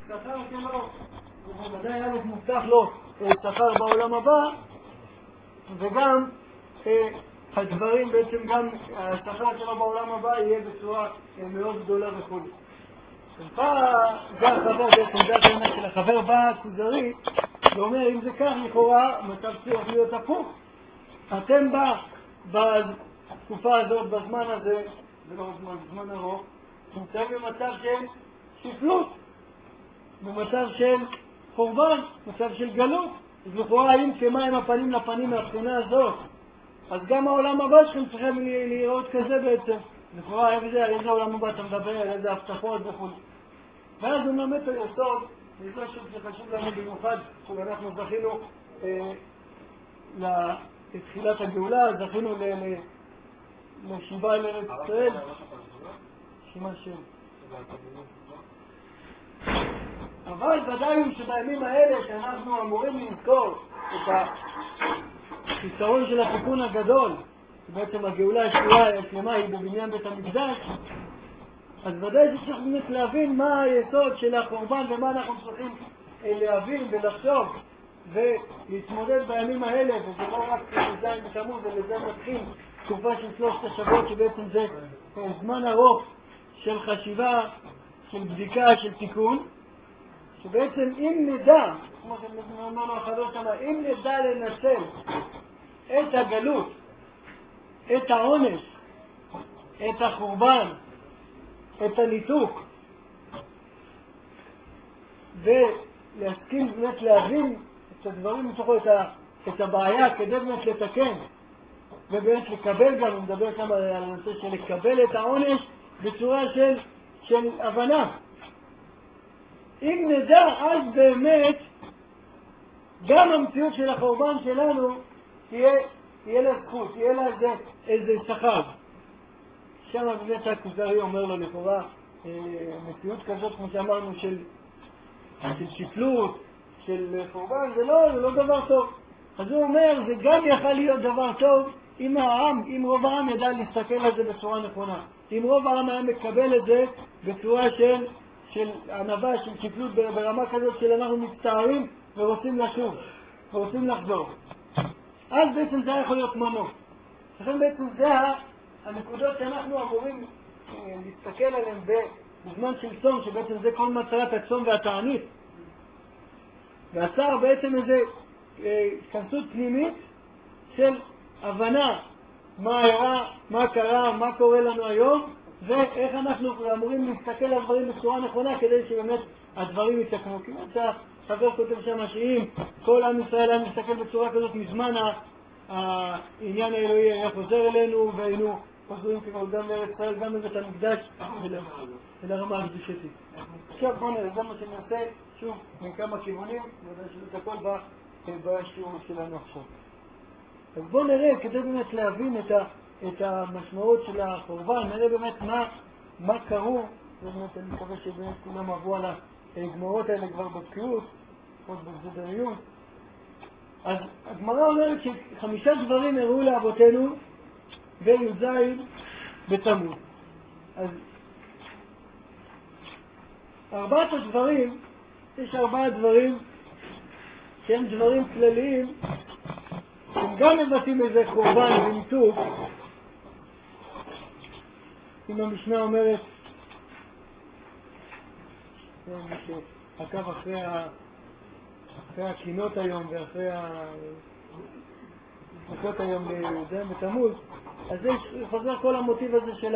שכר שלו, ובוודאי היה מובטח לו שכר בעולם הבא, וגם הדברים בעצם גם השכר שלו בעולם הבא יהיה בצורה מאוד גדולה וכו'. זה החבר בעצם, זה הטענה של החבר בא כוזרי, ואומר אם זה כך לכאורה מצב צריך להיות הפוך. אתם בתקופה הזאת, בזמן הזה, ולא בזמן ארוך, נמצאים במצב של שפלות, במצב של חורבן, מצב של גלות. אז לכאורה האם כמים הפנים לפנים מהבחינה הזאת, אז גם העולם הבא שלכם צריכים לראות כזה בעצם. לכאורה על איזה העולם הבא אתה מדבר, על איזה הבטחות וכו'. ואז הוא מלמד את היסוד, וזה שחשוב לנו במיוחד, שאנחנו זכינו לתחילת הגאולה, זכינו לשיבה לארץ ישראל. שמה שם. אבל ודאי הוא שבימים האלה שאנחנו אמורים לזכור את החיסרון של התיקון הגדול, שבעצם הגאולה השלמה היא בבניין בית המקדש, אז ודאי שצריך באמת להבין מה היסוד של החורבן ומה אנחנו צריכים להבין ולחשוב ולהתמודד בימים האלה, וזה לא רק לזין בתמוז, ולזה מתחיל תקופה של 3 השבועות שבעצם זה זמן ארוך של חשיבה, של בדיקה, של תיקון, שבעצם אם נדע, כמו שאמרנו החבר שמה, אם נדע לנצל את הגלות, את העונש, את החורבן, את הניתוק, ולהסכים באמת להבין את הדברים מתוכו, את הבעיה כדי באמת לתקן, ובאמת לקבל גם, נדבר כאן על הנושא של לקבל את העונש בצורה של הבנה. אם נדע, אז באמת גם המציאות של החורבן שלנו תהיה לה זכות, תהיה לה איזה שכר. שם באמת הכוזרי אומר לו לכאורה, מציאות כזאת כמו שאמרנו של שפלות, של חורבן, זה לא דבר טוב. אז הוא אומר, זה גם יכול להיות דבר טוב אם העם, אם רוב העם ידע להסתכל על זה בצורה נכונה. אם רוב העם היה מקבל את זה בצורה של ענווה, של שפלות ברמה כזאת של אנחנו מצטערים ורוצים לשוב, ורוצים לחזור. אז בעצם זה יכול להיות מנוף. לכן בעצם זה הנקודות שאנחנו אמורים להסתכל עליהן בזמן של צום, שבעצם זה כל מטרת הצום והתענית. ועשר בעצם איזו התכנסות פנימית של הבנה מה היה, מה קרה, מה קורה לנו היום, ואיך אנחנו אמורים להסתכל על הדברים בצורה נכונה כדי שבאמת הדברים יתקנו. כי החבר כותב שם שאם כל עם ישראל היה מסתכל בצורה כזאת מזמן העניין האלוהי היה חוזר אלינו והיינו חוזרים כמו גם לארץ ישראל, גם לבית המקדש ולרמה הקדושתית. עכשיו בוא נראה, זה מה שנעשה שוב מכמה כיוונים, ודאי שזה הכל בשיעור שלנו עכשיו. אז בוא נראה, כדי באמת להבין את המשמעות של החורבן, נראה באמת מה קרו, ובאמת אני מקווה שבאמת כולם עברו על הגמרות האלה כבר בבקיאות, עוד בזדריות. אז הגמרא אומרת ש5 דברים הראו לאבותינו בי"ז בתמוז. אז 4 הדברים, יש 4 דברים שהם דברים כלליים, הם גם מבטאים איזה חורבן וניתוק. אם המשנה אומרת, מי שעקב אחרי הקינות היום ואחרי הדקות היום לי"ז בתמוז, אז זה חוזר כל המוטיב הזה של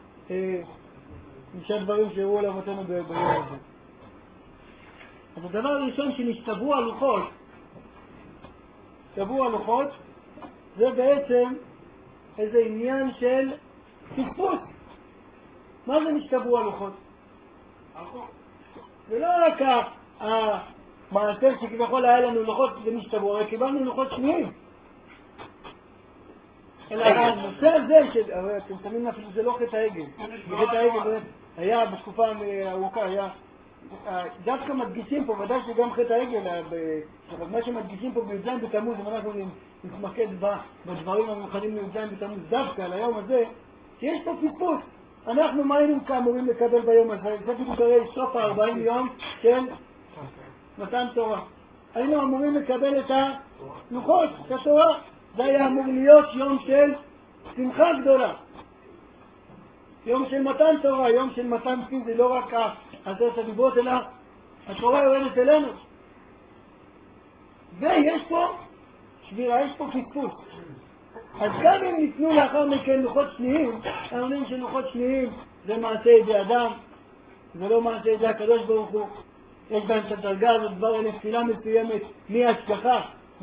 5 דברים שהראו לאבותינו ביום הזה. אז הדבר הראשון שנשתברו הלוחות, הלוחות זה בעצם איזה עניין של פספוס. מה זה נשתברו הלוחות? זה לא רק המעשה שכביכול היה לנו לוחות ונשתברו, הרי קיבלנו לוחות שניים. אלא הנושא הזה, הרי אתם שמים אפילו זה לא חטא העגל. חטא העגל היה בתקופה ארוכה, היה דווקא מדגישים פה, ודאי שגם חטא העגל, אבל מה שמדגישים פה בי"ז בתמוז, אם אנחנו נתמקד בדברים המיוחדים לי"ז בתמוז דווקא על היום הזה, שיש פה פספוס. אנחנו מה היינו כאמורים לקבל ביום הזה? זה בדיוק הרי סוף 40 יום של מתן תורה. היינו אמורים לקבל את הלוחות, את התורה. זה היה אמור להיות יום של שמחה גדולה. יום של מתן תורה, יום של מתן פיזי, לא רק 10 הדיברות, אלא התורה יורדת אלינו. ויש פה שבירה, יש פה פספוס. אז גם אם ניתנו לאחר מכן לוחות שניים, אומרים שלוחות שניים זה מעשה ידי אדם, זה לא מעשה ידי הקדוש ברוך הוא. יש בהם את הדרגה הזאת כבר נפילה מסוימת מהשגחה,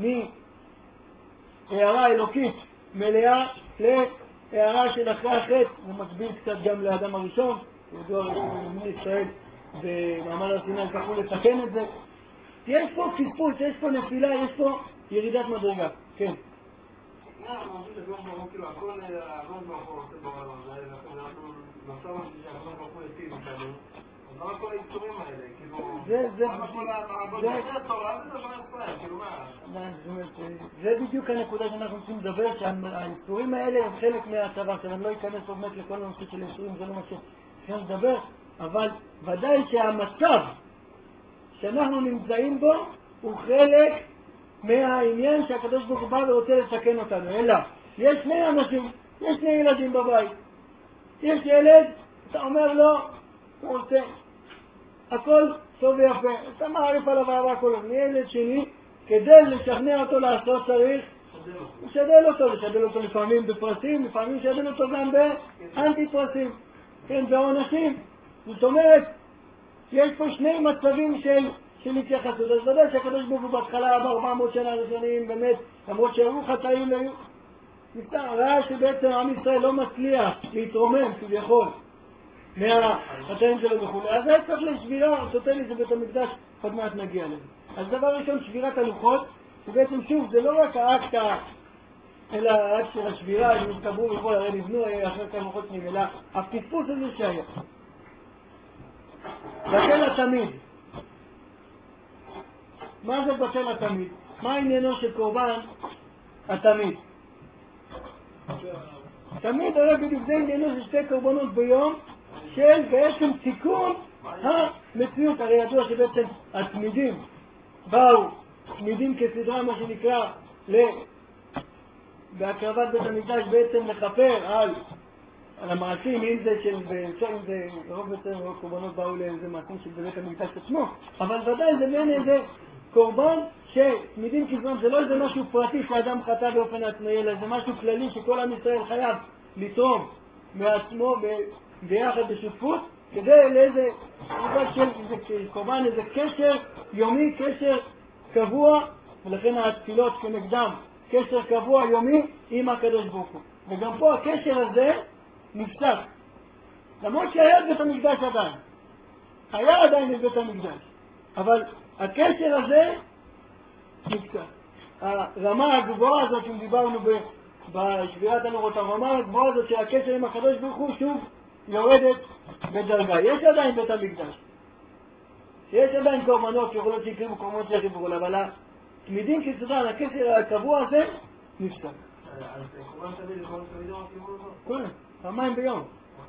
מהערה אלוקית מלאה להערה של אחרי החטא. זה מקביל קצת גם לאדם הראשון, ידוע בני ישראל במעמד הר סיני זכו לתקן את זה. יש פה פספוס, יש פה נפילה, יש פה ירידת מדרגה. כן. אנחנו עושים את הקדוש ברוך הוא, כאילו הכל הקדוש ברוך הוא עושה בעולם, אנחנו נחשב שהקדוש ברוך הוא יטיב איתנו, אז למה כל האיסורים האלה, כאילו, למה כל התורה, זה דבר ישראל, כאילו מה? זה בדיוק הנקודה שאנחנו רוצים לדבר, שהאיסורים האלה הם חלק מהצבא, שאני לא אכנס באמת לכל הנושא של האיסורים, זה לא מה שצריכים לדבר, אבל ודאי שהמצב שאנחנו נמצאים בו הוא חלק מהעניין שהקדוש ברוך הוא בא ורוצה לתקן אותנו. אלא, יש שני אנשים, יש שני ילדים בבית. יש ילד, אתה אומר לו, הוא רוצה, הכל טוב ויפה, אתה מעריף עליו אהבה כל הזמן. ילד שני, כדי לשכנע אותו לעשות צריך, לשדל אותו לפעמים בפרסים, לפעמים לשדל אותו גם באנטי פרסים, כן, בעונשים. זאת אומרת, יש פה שני מצבים של התייחסות. אז ודאי שהקדוש ברוך הוא בהתחלה ב400 שנה הראשונים, באמת, למרות שהיו חטאים, ראה שבעצם עם ישראל לא מצליח להתרומם כביכול מהחטאים שלו וכו'. אז היה צריך לשבירה טוטלית של בית המקדש, עוד מעט נגיע לזה. אז דבר ראשון, שבירת הלוחות, ובעצם שוב, זה לא רק האקט, אלא האקט של השבירה, אם נתקברו וכל הרי נבנו אחרי כמה לוחות שנים, אלא הפספוס הזה שהיה. בטל התמיד. מה זה בטל התמיד? מה עניינו של קורבן התמיד? תמיד הרי בדיוק זה עניינו של שתי קורבנות ביום של בעצם תיקון המציאות. הרי ידוע שבעצם התמידים באו, תמידים כסדרה מה שנקרא בהקרבת בית המקדש בעצם לכפר על המעשים, אם זה רוב בעצם רוב קורבנות באו לאיזה מעשים של בית המקדש עצמו, אבל ודאי זה בין איזה קורבן שתמידים כזמן, זה לא איזה משהו פרטי שאדם חטא באופן עצמאי, אלא זה משהו כללי שכל עם ישראל חייב לתרום מעצמו ביחד בשותפות, כדי לאיזה קורבן, איזה קשר יומי, קשר קבוע, ולכן התפילות כנגדם קשר קבוע יומי עם הקדוש ברוך הוא. וגם פה הקשר הזה נפסק, למרות שהיה בית המקדש עדיין, היה עדיין בית המקדש, אבל הקשר הזה נפסק. הרמה הגבוהה הזאת שדיברנו בשבירת הנורות, הרמה הגבוהה הזאת של הקשר עם הקדוש ברוך הוא שוב יורדת בדרגה. יש עדיין בית המקדש, יש עדיין קורבנות שיכולות שיקריבו קורבנות שחיברו, אבל התמידים כסדרה, הקשר הקבוע הזה נפסק. אז קורבן תמיד לכל תמידים הסיבוב אותו? כן, פעמיים ביום.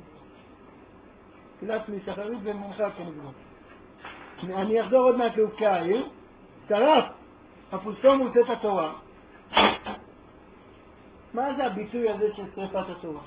תפילת משחרית ומנחה כנגדו. אני אחזור עוד מעט לאופקי העיר. שרף הפוסטום עושה את התורה. מה זה הביטוי הזה של שריפת התורה?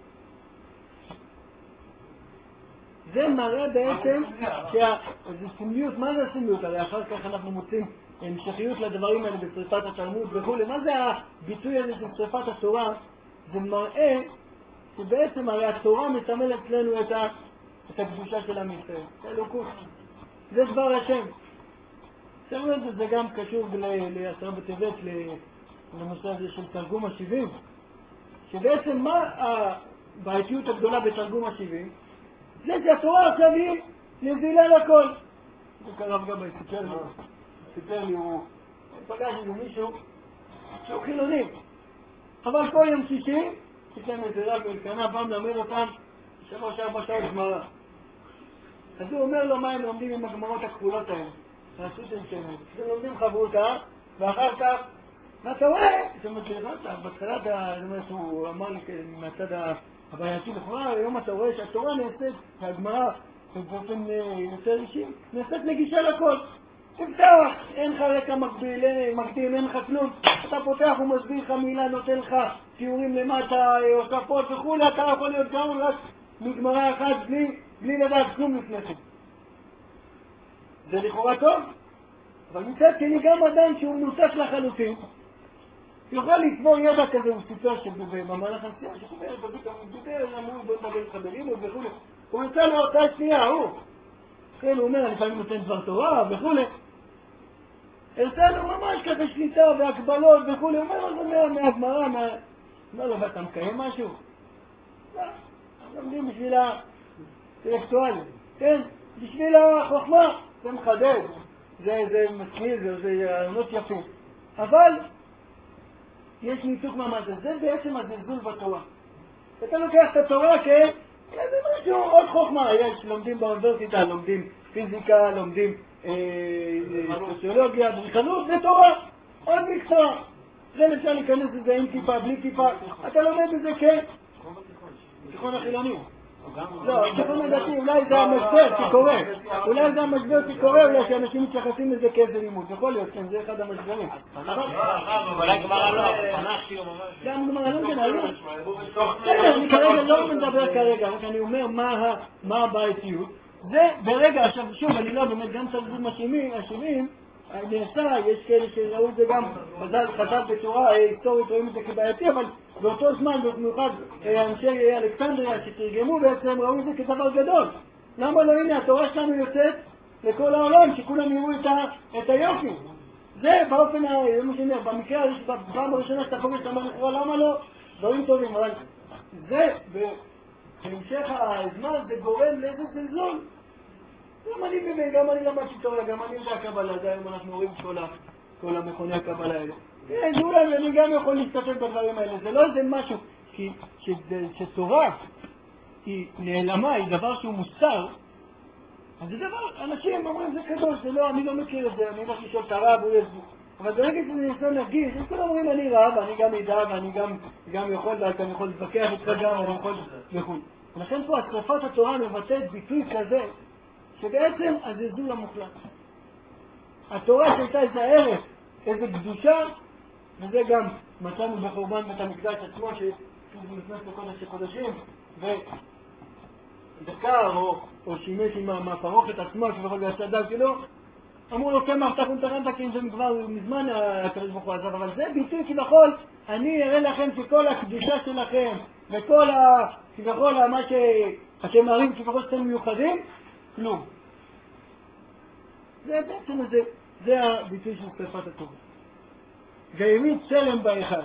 זה מראה בעצם זה סמליות. מה זה הסמליות? הרי אחר כך אנחנו מוצאים המשכיות לדברים האלה בשריפת התלמוד וכו'. מה זה הביטוי הזה של שריפת התורה? זה מראה שבעצם הרי התורה מסמלת אצלנו את הקדושה של עם ישראל, את האלוקות. זה דבר השם. זה גם קשור לעשרה בטבת, לנושא הזה של תרגום ה-70, שבעצם מה הבעייתיות הגדולה בתרגום ה-70? זה שהתורה עכשיו היא נזילה לכל. זה קרב גם סיפר לי, הוא פגש עם מישהו שהוא חילוני, אבל כל יום שישי יש להם איזה רב אלקנה, פעם למד אותם 3-4 שעות גמרא. אז הוא אומר לו מה הם לומדים עם הגמרות הכחולות האלה, רשות אנשמת. הם לומדים חברותה, ואחר כך, מה אתה רואה? זאת אומרת, בהתחלת, הוא אמר לי מהצד הבעייתי לכאורה, היום אתה רואה שהתורה נעשית, והגמרא באופן יותר אישי, נעשית נגישה לכל. תפתח, אין לך רקע מקדים, אין לך כלום. אתה פותח ומסביר לך מילה, נותן לך תיאורים למטה, הוספות וכו', אתה יכול להיות גם רק מגמרא אחת בלי לדעת כלום לפני כן. זה לכאורה טוב, אבל מצד שני גם אדם שהוא מנותק לחלוטין, יוכל לצבור ידע כזה, הוא סיפר שבמהלך הנסיעה, שחומר, אמרו בוא נדבר לך בלימוד וכו'. הוא יצא לאותה שנייה, כן, הוא אומר, אני לפעמים נותן דבר תורה וכו'. הרצה לו ממש כזה שליטה והקבלות וכו'. הוא אומר לו, זה מהגמרא, אומר לו, ואתה מקיים משהו? לא, לומדים בשביל האינטלקטואלים, כן? בשביל החוכמה, זה מחדד, זה מסמיל, זה רעיונות יפים. אבל יש ניתוק ממש, זה בעצם הזלזול בתורה. אתה לוקח את התורה זה משהו, עוד חוכמה, יש, לומדים באוניברסיטה, לומדים פיזיקה, לומדים סוציולוגיה, אדריכלות, זה תורה, עוד מקצוע. זה אפשר להיכנס לזה עם כיפה, בלי כיפה, אתה לומד בזה בתיכון החילוני. לא, בתיכון הדתי, אולי זה המשבר שקורה, אולי שאנשים מתייחסים לזה כאיזה לימוד, יכול להיות, כן, זה אחד המשברים. אבל גמרא לא, גם גמרא לא גנאלו. אני כרגע לא מדבר כרגע, רק אני אומר מה הבעייתיות. זה ברגע, עכשיו שוב, אני לא באמת גם תרגום השירים, נעשה, יש כאלה שראו את זה גם, חז"ל בצורה היסטורית רואים את זה כבעייתי, אבל באותו זמן, במיוחד אנשי אלכסנדריה שתרגמו בעצם, ראו את זה כדבר גדול. למה לא? הנה, התורה שלנו יוצאת לכל העולם, שכולם יראו את היופי. זה באופן, במקרה הזה, בפעם הראשונה שאתה חוגש, אתה אומר לכאורה, למה לא? דברים טובים, אבל זה, בהמשך הזמן, זה גורם לאיזה זלזול. גם אני למדתי תורה, גם אני יודע הקבלה, זה היום אנחנו רואים כל המכוני הקבלה האלה. כן, אולי אני גם יכול להשתתף בדברים האלה, זה לא איזה משהו, כי שתורה היא נעלמה, היא דבר שהוא מוסר, אז זה דבר, אנשים אומרים זה קדוש, זה לא, אני לא מכיר את זה, אני הולך לשאול את הרב, אבל ברגע שזה ניסון להרגיש, הם כולם אומרים אני רב, אני גם ידע, ואני גם יכול, ואתה יכול להתווכח איתך גם, אני יכול וכו'. ולכן פה השרפת התורה מבטאת ביטוי כזה, שבעצם הזלזול המוחלט. התורה שהייתה איזה ערך, איזה קדושה, וזה גם מצאנו בחורבן בית המקדש עצמו, שהוא נכנס לקודש הקודשים, ודקר או שימש עם הפרוכת עצמו, שבכל יעשה דם שלו, אמרו לו, כן, מאבטח ונטרנת, כי זה כבר מזמן הקדוש ברוך הוא עזב, אבל זה ביטוי כביכול, אני אראה לכם שכל הקדושה שלכם, וכל כביכול מה שאתם מראים כביכול שאתם מיוחדים, כלום. זה בעצם זה הביטוי של שרפת התורה. והעמיד צלם בהיכל.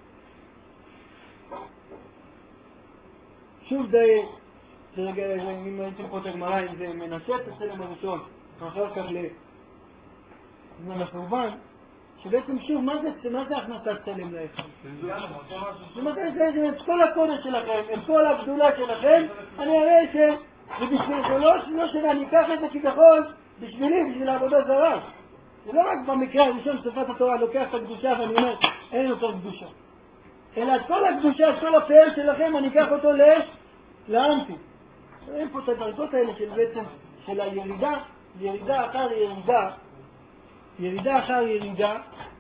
שוב זה רגע, אם הייתם פה את הגמרא, אם זה מנסה את הצלם הראשון, ואחר כך לזמן החורבן, שבעצם שוב, מה זה הכנסת צלם להיכל? זה את כל הקודש שלכם, את כל הגדולה שלכם, אני אראה ובשביל שלא שאני אקח את זה כביכול בשבילי, בשביל העבודה זרה. זה לא רק במקרה הראשון שרפת התורה לוקח את הקדושה ואני אומר, אין יותר קדושה. אלא את כל הקדושה, את כל הפעל שלכם, אני אקח אותו לאנטי. אין פה את הדרגות האלה של בעצם, של הירידה, ירידה אחר ירידה,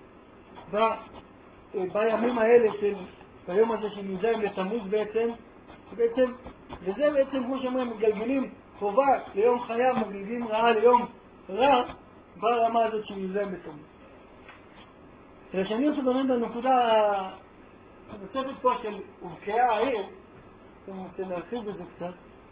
בימים האלה ביום הזה של י"ז בתמוז בעצם, וזה בעצם כמו שאומרים, מגלגלים חובה ליום חייו, מגלגלים רעה ליום רע, ברמה הזאת של י"ז בתמוז. כשאני רוצה באמת בנקודה הנוספת פה של הובקעה העיר, אני רוצה להרחיב בזה קצת,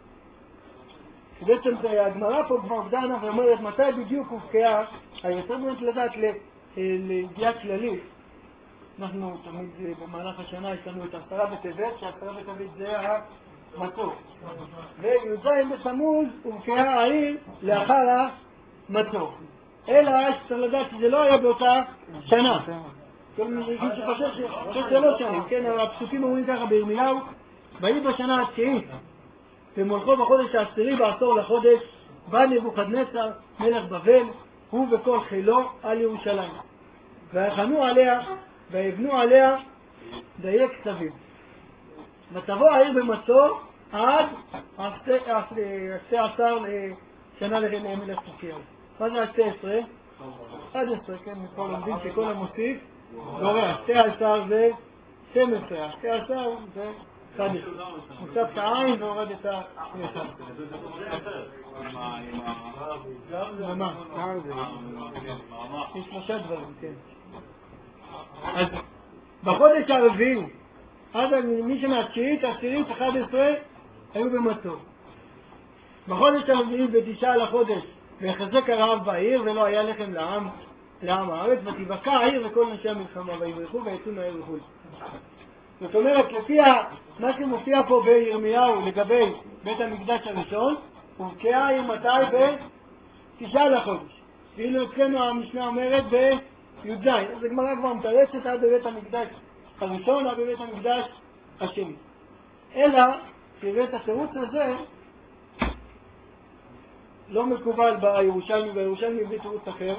שבעצם הגמרא פה כבר דנה ואומרת מתי בדיוק הובקעה, היותר באמת לדעת לידיעה כללית. אנחנו תמיד במהלך השנה יש לנו את 10 בטבת, ש10 בטבת זה המצור. וי"ז בתמוז הובקעה העיר לאחר המצור. אלא שצריך לדעת שזה לא היה באותה שנה. כל מי שחושב שזה לא שנים, כן, הפסוקים אומרים ככה בירמיהו, ויהי בשנה התשיעית, במולכו בחודש העשירי בעשור לחודש, בא נבוכדנצר מלך בבל, הוא וכל חילו על ירושלים. ויחנו עליה, ויבנו עליה דיי כתבים. ותבוא העיר במצור עד 12 שנה למלך צדקיהו. מה זה 12? 11, כן, מפה לומדים שכל המוסיף גורע. 12 זה 12, 12 זה 11. מוסף את העין והורד את היחד. ומה? יש 3 דברים, כן. אז בחודש הרביעי, עד מי שמהתשיעית, 10, 11 היו במצור. בחודש הרביעי ב9 לחודש ויחזק הרעב בעיר ולא היה לחם לעם הארץ, ותבקע העיר וכל אנשי המלחמה ויברחו ויצאו מהעיר וכו'. זאת אומרת, לפי מה שמופיע פה בירמיהו לגבי בית המקדש הראשון, הובקעה העיר מתי? ב9 לחודש. ואילו אצלנו המשנה אומרת בי"ז. אז הגמרא כבר מתרצת עד בבית המקדש הראשון עד בבית המקדש השני. אלא שבית התירוץ הזה לא מקובל בירושלמי, בירושלמי הביא תירוץ אחר,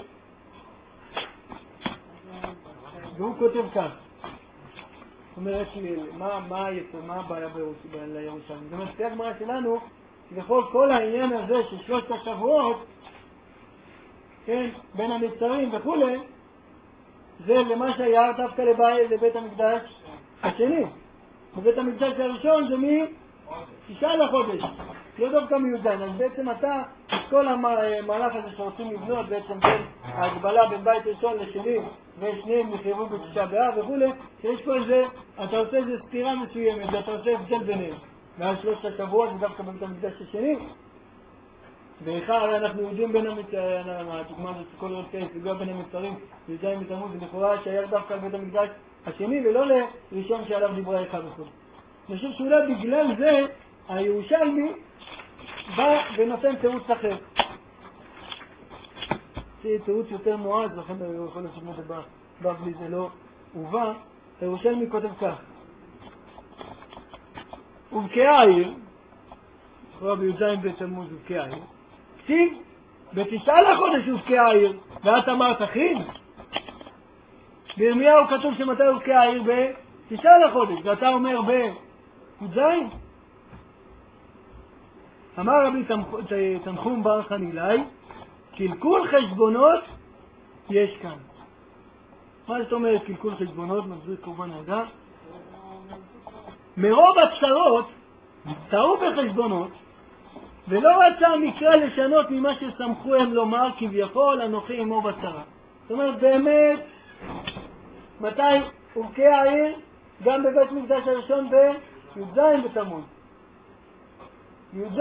והוא כותב כך. זאת אומרת, מה הבעיה לירושלמי? זאת אומרת, לפי הגמרא שלנו, בכל כל העניין הזה של 3 השבועות, כן, בין המצרים וכו', זה למה שהיה דווקא לבית המקדש השני. בבית המקדש הראשון זה מ9 לחודש, לא דווקא מי"ז. אז בעצם אתה, את כל המהלך הזה שרוצים לבנות, בעצם בין ההגבלה בין בית ראשון לשני, ושניהם נחייבו ב9 באב וכו', שיש פה איזה, אתה עושה איזה סתירה מסוימת, ואתה עושה הבדל ביניהם. ואז 3 השבועות זה דווקא בבית המקדש השני. ואחר אנחנו יודעים בין המצרים, הדוגמה הזאת שכל עוד כאלה סביבה בין המצרים, י"ז בתמוז, ולכאורה שהיה דווקא על בית המקדש השני ולא לראשון שעליו דיברה איכה וכו'. אני חושב שאולי בגלל זה הירושלמי בא ונותן תירוץ אחר. זה תירוץ יותר מועז, לכן אני יכול לשמוע את זה בבלי, זה לא הובא. הירושלמי כותב כך: ובקעה העיר, לכאורה בי"ז בתמוז ובקעה העיר, כתיב ב9 לחודש ובקעה העיר, ואת אמרת חיל? בירמיהו כתוב שמתי ובקעה העיר ב9 לחודש, ואתה אומר בי"ז? אמר רבי תנחום בר חנילאי, קלקול חשבונות יש כאן. מה זאת אומרת קלקול חשבונות? מחזיר כמובן הרגע. מרוב הצרות טעו בחשבונות, ולא רצה המקרא לשנות ממה שסמכו הם לומר, כביכול אנוכי עמו בצרה. זאת אומרת, באמת, מתי הובקעה העיר? גם בבית מקדש הראשון בי"ז בתמוז. י"ז.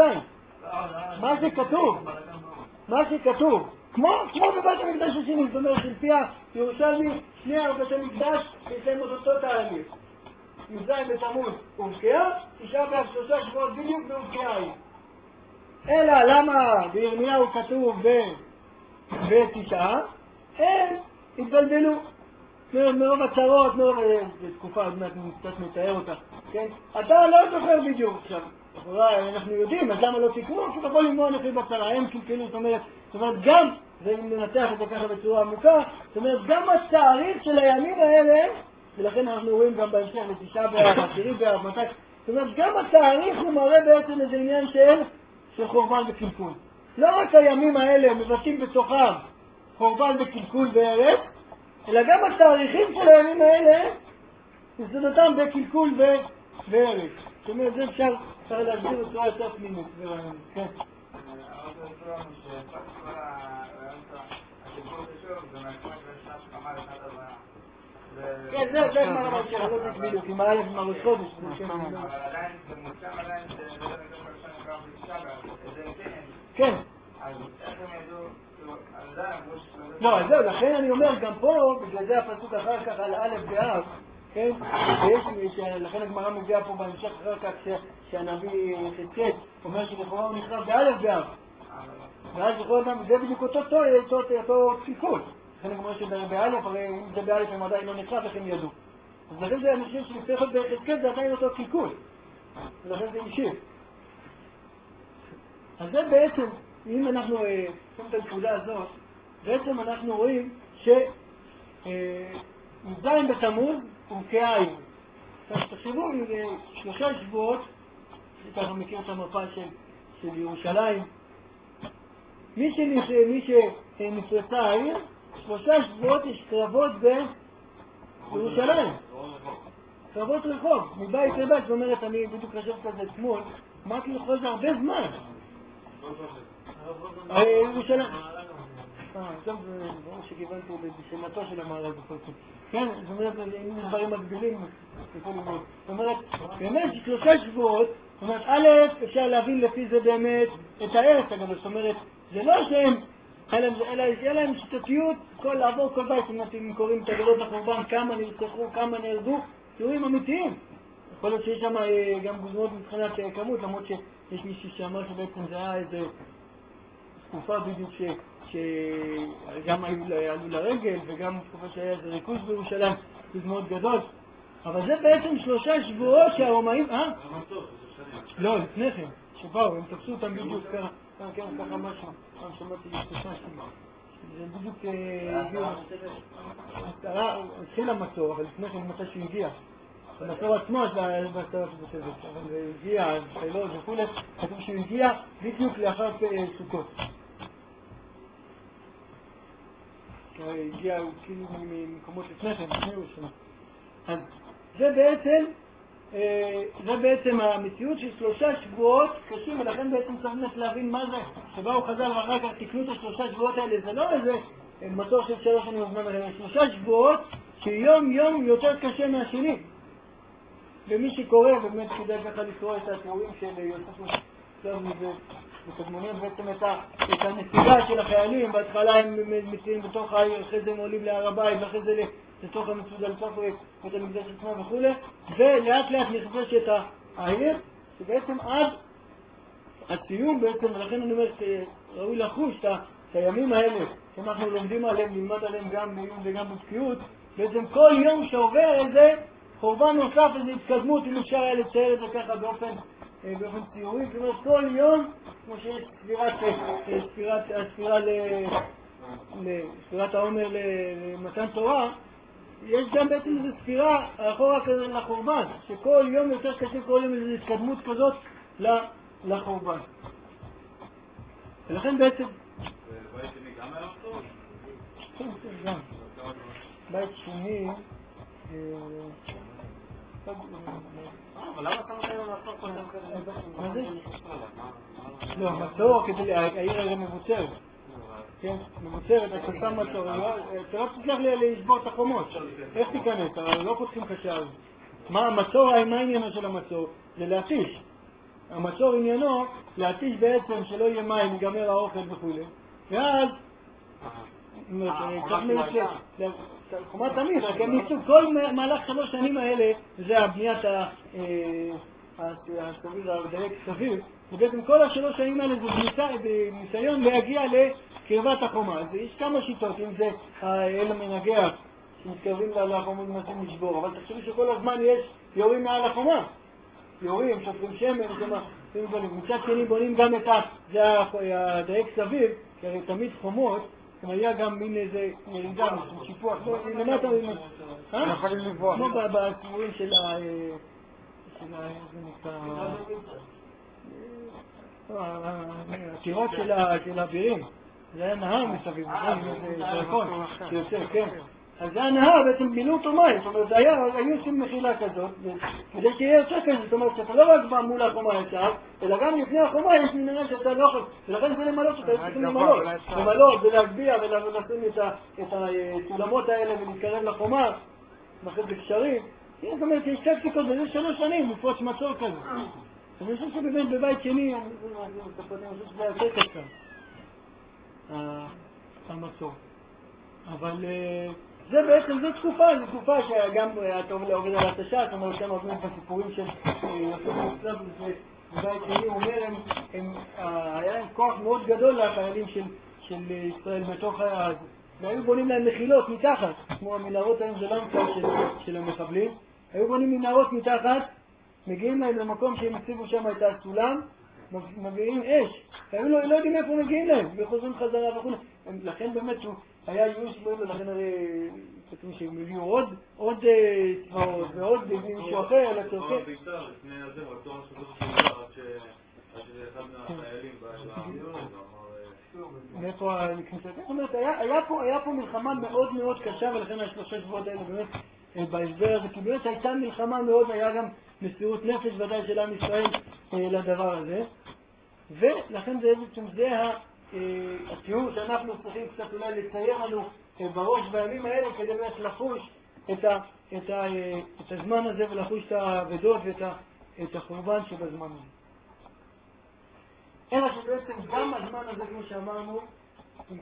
מה שכתוב, כמו בבית המקדש השני, זאת אומרת, לפי הירושלמי, שני בתי המקדש יש להם אותו תהליך. י"ז בתמוז הובקעה, 9 באב 3 שבועות בדיוק והובקעה העיר. אלא למה בירמיהו כתוב ב9? הם התבלבלו מרוב הצרות, בתקופה עוד מעט קצת מתאר אותה, כן? אתה לא זוכר בדיוק עכשיו, אולי אנחנו יודעים, אז למה לא תקנו? כי בכל למנוע נכי בצרה, הם קלקלו, זאת אומרת גם, ואם ננתח את זה ככה בצורה עמוקה, זאת אומרת גם התאריך של הימים האלה, ולכן אנחנו רואים גם בהמשך ל9 באב, 10 באב, מתי, זאת אומרת גם התאריך הוא מראה בעצם איזה עניין של חורבן וקלקול. לא רק הימים האלה מבטאים בתוכם חורבן וקלקול והרס, אלא גם התאריכים של הימים האלה יסודותם בקלקול והרס. זאת אומרת, זה אפשר להסביר בצורה יותר פנימית. כן. כן, זה מה למד שלא תק בדיוק, עם האלף מרוץ חודש. אבל עדיין, זה מוסכם עדיין שבית המקדש הראשון גם ב9 באב. כן. אז איך הם ידעו, על זה אמרו לא, אז זהו, לכן אני אומר, גם פה, בגלל זה הפסוק אחר כך על א' באב, כן? לכן הגמרא מגיעה פה בהמשך אחר כך שהנביא חזקאל אומר שלכאורה הוא נכנס בא' באב. ואז לכאורה גם, זה בדיוק אותו תיקון. לכן הגמרא שבא', הרי אם זה בא' הם עדיין לא נכנס, איך הם ידעו. אז לכן זה אנשים שלפתח את בחזקאל זה עדיין אותו תיקון. ולכן זה ישיר. אז זה בעצם, אם אנחנו שמים את הנקודה הזאת, בעצם אנחנו רואים שי"ז בתמוז הובקעה העיר. אז תחשבו, 3 שבועות, ככה מכיר את המפה של ירושלים, מי שנפרצה העיר, 3 שבועות יש קרבות בירושלים. קרבות רחוב, מבית לבית, זאת אומרת, אני בדיוק חשבתי על זה אתמול, אמרתי לכל זה הרבה זמן. ירושלים. עכשיו זה ברור שכיוונתי בשאלתו של המערב בכל זאת. כן, זאת אומרת, אם דברים מקבילים, זאת אומרת, באמת 3 שבועות, זאת אומרת, א', אפשר להבין לפי זה באמת את הערך הגדול, זאת אומרת, זה לא שהם, אלא יש להם שיטתיות, לעבור כל בית, זאת אומרת, אם קוראים את הגדות החורבן, כמה נרצחו, כמה נהרגו, תיאורים אמיתיים. יכול להיות שיש שם גם גוזמות מבחינת כמות, למרות שיש מישהו שאמר שבעצם זה היה איזה תקופה בדיוק שגם עלו לרגל, וגם תקופה שהיה איזה ריכוז בירושלים, ריכוז מאוד גדול. אבל זה בעצם 3 שבועות שהרומאים, לא, לפני כן, שבאו, הם תפסו אותם בדיוק ככה משהו, שמעתי לפתחה זה בדיוק הגיעו, התחיל המצור, אבל לפני כן מתי שהוא הגיע. המצור עצמו היה בהצטרה של בסדר, אבל הגיע, חילות וכו', כתוב שהוא הגיע בדיוק לאחר סוכות. הגיע כאילו ממקומות לפני כן, לפני ראשונה. אז זה בעצם המציאות של 3 שבועות קשים, ולכן בעצם צריך להבין מה זה. שבאו חז"ל ואחר כך תקנו את 3 שבועות האלה, זה לא איזה מצור של 3 שנים בזמן האלה, 3 שבועות שיום יום יותר קשה מהשני. ומי שקורא, באמת כדאי ככה לקרוא את התיאורים של יוסף וקדמונים, בעצם את הנסיגה של החיילים, בהתחלה הם מציעים בתוך העיר, אחרי זה הם עולים להר הבית, ואחרי זה לתוך המצודה, לתוך את המקדש עצמו וכו', ולאט לאט נכבש את העיר, שבעצם עד הסיום בעצם, ולכן אני אומר שראוי לחוש את הימים האלה, שאנחנו לומדים עליהם, נלמד עליהם גם בעיון וגם בבקיאות, בעצם כל יום שעובר איזה חורבן נוסף, איזו התקדמות, אם אפשר היה לצייר את זה ככה באופן ציורי, זאת אומרת כל יום, כמו שיש ספירת העומר למתן תורה, יש גם בעצם איזו ספירה אחורה כזה לחורבן, שכל יום יותר קשה, כל יום איזו התקדמות כזאת לחורבן. ולכן בעצם... בית שני גם היה אותו? כן, גם. בית שני... אבל למה אתה נותן לו לעשות כל דבר כזה? מה זה? לא, מצור, העיר הרי מבוצרת. כן, מבוצרת, אתה שם מצור, אתה לא תצליח לשבור את החומות. איך תיכנס? לא פותחים לך שער. מה העניינו של המצור? זה להתיש. המצור עניינו להתיש בעצם שלא יהיה מים, ייגמר האוכל וכו'. ואז, חומה תמיד, רק הם ניסו, כל מהלך 3 שנים האלה, זה הבניית הדייק סביר, ובעצם כל 3 שנים האלה זה בניסיון להגיע לקרבת החומה. אז יש כמה שיטות, אם זה האל המנגח, שמתקרבים לחומה ומנסים לשבור, אבל תחשבי שכל הזמן יש יורים מעל החומה. יורים, שופכים שמן, מצד שני בונים גם את הדייק סביר, כי הרי תמיד חומות, היה גם מין איזה ירידה, שיפוח, למה אתה אומרים? יכולים לבוא. כמו בסיפורים של הטירות של האבירים. זה היה נהר מסביב, זה דרקון שיוצא, כן. אז זה הנהר, בעצם מילאו אותו מים, זאת אומרת, היו עושים מחילה כזאת, כדי שיהיה יותר כזה, זאת אומרת, שאתה לא רק בא מול החומה ישר, אלא גם לפני החומה יש מנהל שאתה לא יכול, ולכן זה למלות שאתה צריכים למלות ולהגביע ולשים את הסולמות האלה ולהתקרב לחומה, ואחרי זה קשרים, זאת אומרת, יש טקטיקות בזה 3 שנים, לפרוץ מצור כזה. אני חושב שבאמת בבית שני, אני חושב שזה יותר קצר, המצור. אבל זה בעצם, זו תקופה שגם אתה עובד על התשה, זאת אומרת, כאן עובדים בסיפורים של יוסף מוצלב, ובית שני, הוא אומר, היה להם כוח מאוד גדול לחיילים של ישראל בתוך אז, והיו בונים להם מחילות מתחת, כמו המנהרות היום זה לא נמצא של המחבלים, היו בונים מנהרות מתחת, מגיעים להם למקום שהם הציבו שם את הסולם, מביאים אש, היו לא יודעים איפה מגיעים להם, וחוזרים חזרה וכו'. לכן באמת היה ייאוש מאוד, ולכן הרי כתוב שהם הביאו עוד צבאות ועוד מישהו אחר, לצורכי. לפני הזה, רצון שזאת שאלה, עד שאחד מהחיילים מאיפה הכניסה? זאת אומרת, היה פה מלחמה מאוד מאוד קשה, ולכן השלושה שבועות האלה באמת בהסבר הזה, כי באמת הייתה מלחמה מאוד, היה גם מסירות נפש ודאי של עם ישראל לדבר הזה, ולכן זה התיאור שאנחנו צריכים קצת אולי לצייר לנו בראש בימים האלה, כדי באמת לחוש את הזמן הזה ולחוש את האבדות ואת החורבן שבזמן הזה. אלא שבעצם גם הזמן הזה, כמו שאמרנו, עם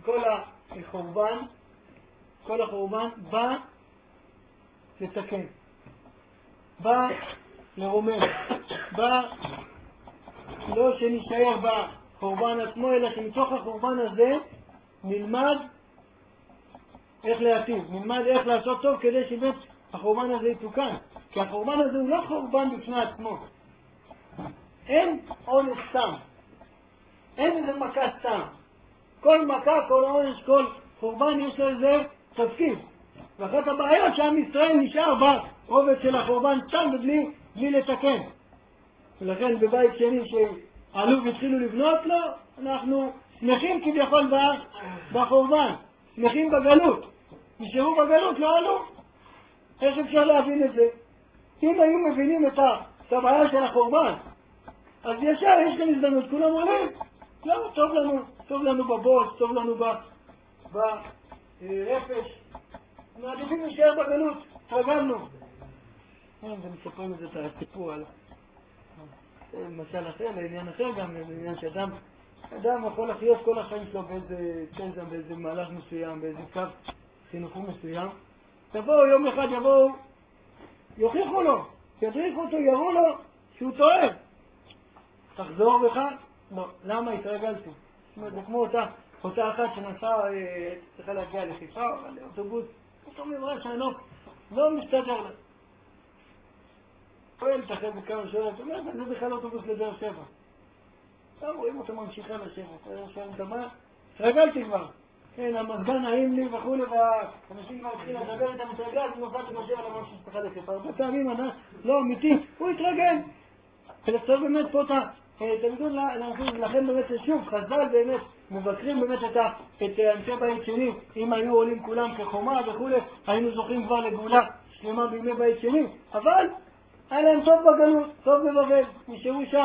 כל החורבן בא לתקן, בא לרומם, בא לא שנשאר בחורבן עצמו, אלא שמתוך החורבן הזה נלמד איך להטיב, נלמד איך לעשות טוב, כדי שבאמת החורבן הזה יתוקן. כי החורבן הזה הוא לא חורבן בפני עצמו. אין עונש סתם. אין איזה מכה סתם. כל מכה, כל עונש, כל חורבן יש לו איזה תפקיד. ואחת הבעיות שעם ישראל נשאר ברובד של החורבן סתם בלי לתקן. ולכן בבית שני שעלו והתחילו לבנות לו, אנחנו שמחים כביכול בחורבן, שמחים בגלות. נשארו בגלות, לא עלו. איך אפשר להבין את זה? אם היו מבינים את הבעיה של החורבן, אז ישר יש כאן הזדמנות, כולם עולים. לא, טוב לנו בבוס, טוב לנו ברפש. מעדיפים להישאר בגלות, התרגלנו. ומספרים את זה, את הסיפור על משל אחר, לעניין אחר גם, לעניין שאדם יכול לחיות כל החיים שלו באיזה צנזם, באיזה מהלך מסוים, באיזה קו חינוכי מסוים. יום אחד יוכיחו לו, ידריכו אותו, יראו לו שהוא טועה. תחזור בך? לא. למה? התרגלתי. זאת אומרת, זה כמו אותה אחת שנסעה, צריכה להגיע לחיפה, אבל אוטובוס, פתאום נברא שהנוק לא מסתדר לה. פועלת אחרי זה כמה שעות, זה בכלל אוטובוס לדרך שבע. עכשיו רואים אותו ממשיכה לשבע. התרגלתי כבר. כן, המזגן נעים לי וכו', והאנשים כבר התחילים לדבר איתם, התרגל, אז נופלתי בשבע למרות שצריכה לחיפה. הרבה פעמים, לא אמיתי, הוא התרגל. ולצטרך באמת פה תמידון לכם באמת שוב, חז"ל באמת מבקרים באמת את אנשי בית שני. אם היו עולים כולם כחומה וכו', היינו זוכים כבר לגאולה שלמה בימי בית שני. אבל היה להם טוב בגלות, טוב בבבל, נשארו שם.